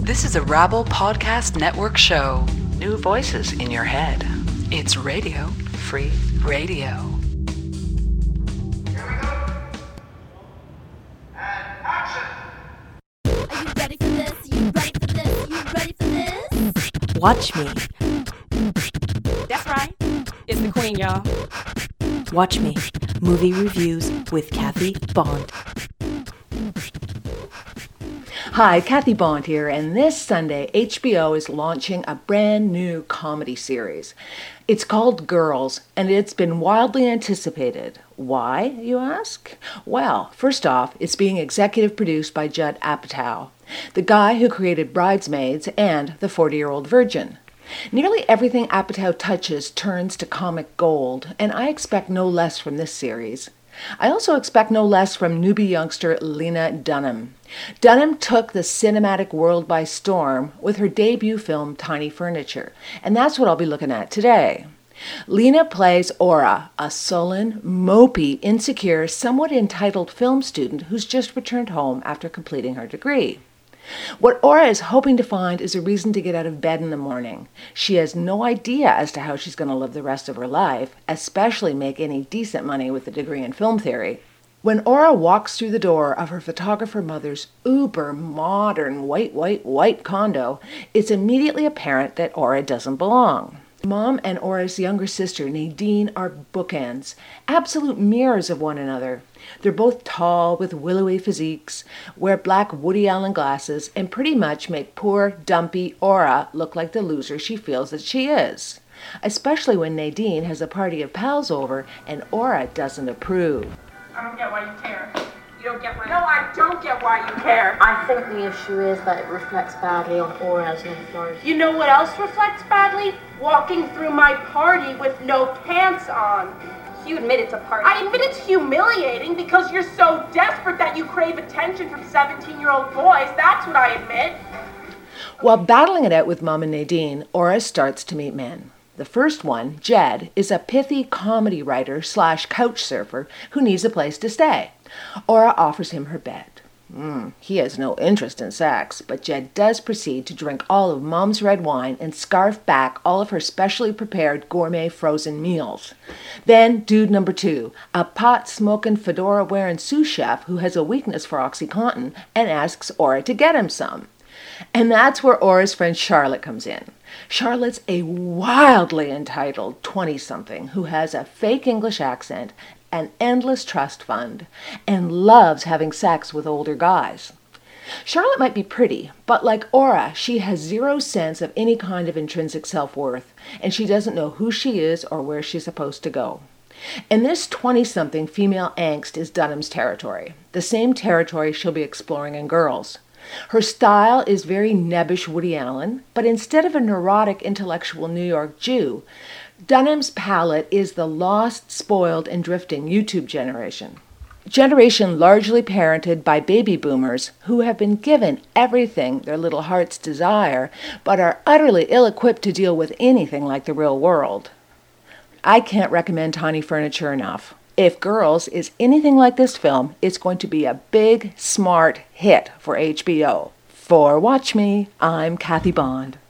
This is a Rabble Podcast Network show. New voices in your head. It's Radio Free Radio. Here we go. And action. Are you ready for this? You ready for this? You ready for this? Watch me. That's right. It's the Queen, y'all. Watch me. Movie reviews with Kathy Bond. Hi, Kathy Bond here, and this Sunday, HBO is launching a brand new comedy series. It's called Girls, and it's been wildly anticipated. Why, you ask? Well, first off, it's being executive produced by Judd Apatow, the guy who created Bridesmaids and The 40-Year-Old Virgin. Nearly everything Apatow touches turns to comic gold, and I expect no less from this series. I also expect no less from newbie youngster Lena Dunham. Dunham took the cinematic world by storm with her debut film Tiny Furniture, and that's what I'll be looking at today. Lena plays Aura, a sullen, mopey, insecure, somewhat entitled film student who's just returned home after completing her degree. What Aura is hoping to find is a reason to get out of bed in the morning. She has no idea as to how she's going to live the rest of her life, especially make any decent money with a degree in film theory. When Aura walks through the door of her photographer mother's uber-modern white condo, it's immediately apparent that Aura doesn't belong. Mom and Aura's younger sister, Nadine, are bookends, absolute mirrors of one another. They're both tall, with willowy physiques, wear black Woody Allen glasses, and pretty much make poor, dumpy Aura look like the loser she feels that she is. Especially when Nadine has a party of pals over and Aura doesn't approve. I don't get why you care. You don't get why. No, I don't get why you care. I think the issue is that it reflects badly on Aura's authority. You know what else reflects badly? Walking through my party with no pants on. You admit it's a party. I admit it's humiliating because you're so desperate that you crave attention from 17-year-old boys. That's what I admit. While battling it out with Mom and Nadine, Aura starts to meet men. The first one, Jed, is a pithy comedy writer / couch surfer who needs a place to stay. Aura offers him her bed. He has no interest in sex, but Jed does proceed to drink all of Mom's red wine and scarf back all of her specially prepared gourmet frozen meals. Then, dude number 2, a pot-smoking, fedora-wearing sous chef who has a weakness for OxyContin and asks Aura to get him some. And that's where Aura's friend Charlotte comes in. Charlotte's a wildly entitled 20-something who has a fake English accent, an endless trust fund, and loves having sex with older guys. Charlotte might be pretty, but like Aura, she has zero sense of any kind of intrinsic self-worth, and she doesn't know who she is or where she's supposed to go. And this 20-something female angst is Dunham's territory, the same territory she'll be exploring in Girls. Her style is very nebbish Woody Allen, but instead of a neurotic intellectual New York Jew, Dunham's palette is the lost, spoiled, and drifting YouTube generation. Generation largely parented by baby boomers who have been given everything their little hearts desire, but are utterly ill-equipped to deal with anything like the real world. I can't recommend Tiny Furniture enough. If Girls is anything like this film, it's going to be a big, smart hit for HBO. For Watch Me, I'm Kathy Bond.